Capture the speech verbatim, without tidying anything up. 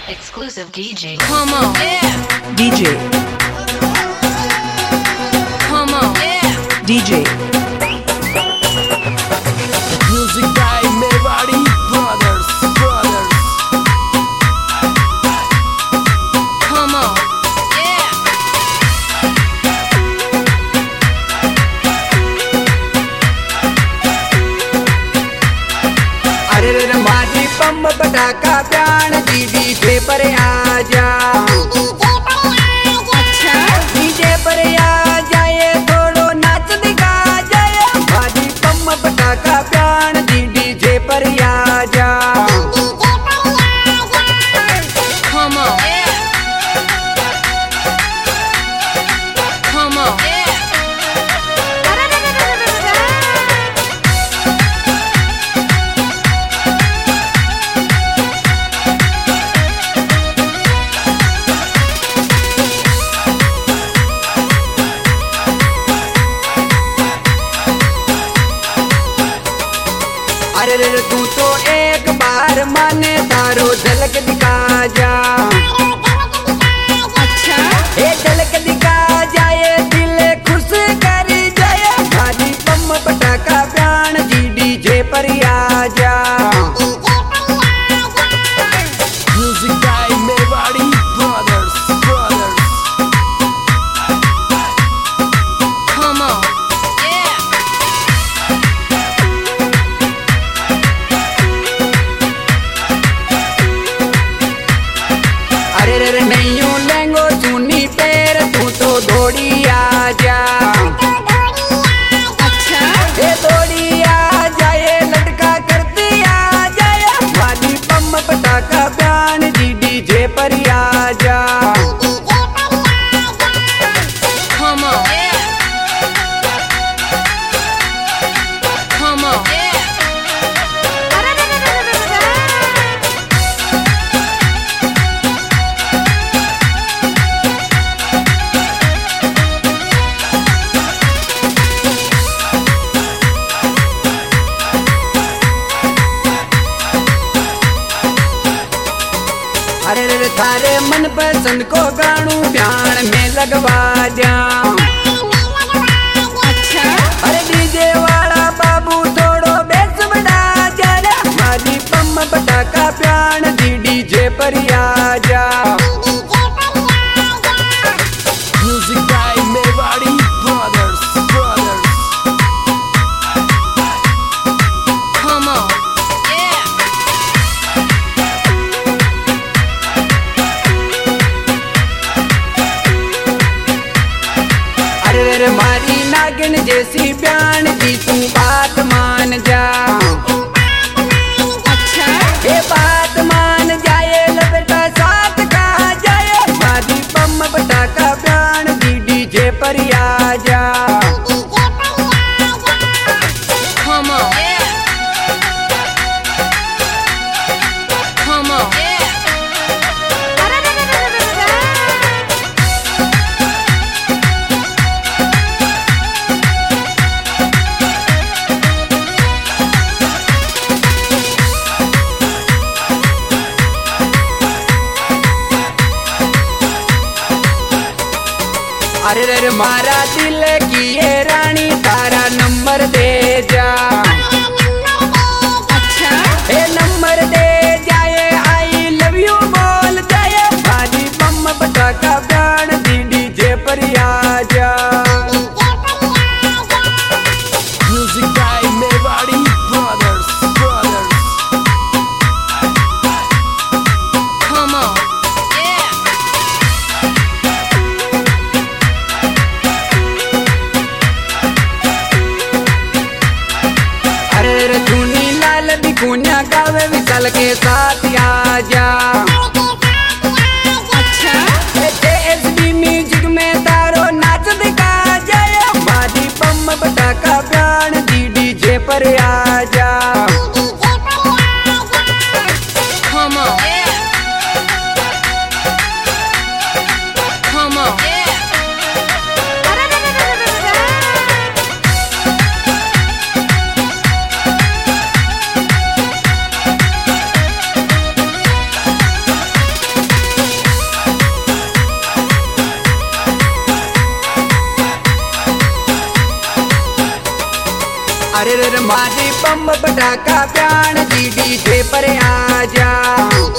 Exclusive D J. Come on. Yeah. D J. Come on. Yeah. D J. Music by Mewari Brothers, Brothers. Come on. Yeah. अरे रे माझी पंब पटाका प्राण दी DJ पर आजा, अच्छा DJ पर आ जाए थोड़ो नाच दिखा जाए। माझी पंब पटाका प्राण दी डीजे पर आजा। Come on. Yeah. Come on. Yeah. अरे रे तू तो एक बार माने तारो झलक दिखा जा, अच्छा ए झलक दिखा जाए दिल खुश कर जाए। माझी पंब पटाका प्राण जी डीजे पर आजा। Music by Mewari Brothers, Brothers. come on. Yeah. अरे रे नहीं हूँ लहंगो चुनी पैर तू तो दौड़ी आजा, अच्छा ए दौड़ी आ जाए लटका करती आ जाए। माझी पंब पटाका प्राण जी डीजे पर आजा। come on. Yeah. Come on. Yeah. अरे रे थारे मन पसंद को गाणू ध्यान में लगवा जा। अच्छा अरे डीजे वाला बाबू थोड़ो बेस बढ़ा जा रे। माझी पंब पटाका प्राण जी डीजे पर आजा। Music by Mewari Brothers, Brothers. come on. Yeah. अरे रे मारी नागिन जैसी प्यान जी तू बात मान जा, अच्छा ये बात मान जाए लपेटा साथ खा जाए। माझी पंब पटाका प्राण जी डीजे पर आजा। come on. Yeah. come on. Yeah. अरे रे मारा दिल की ये रानी तारा नंबर दे जा, अच्छा ए नंबर दे जाए आई लव यू बोल जाए। माझी पंब पटाका प्राण जी डीजे पर आजा। Music by Mewari Brothers, Brothers. come on. Yeah. अरे रे मारी बम पटाखा प्याण जी डीजे पर आ जा।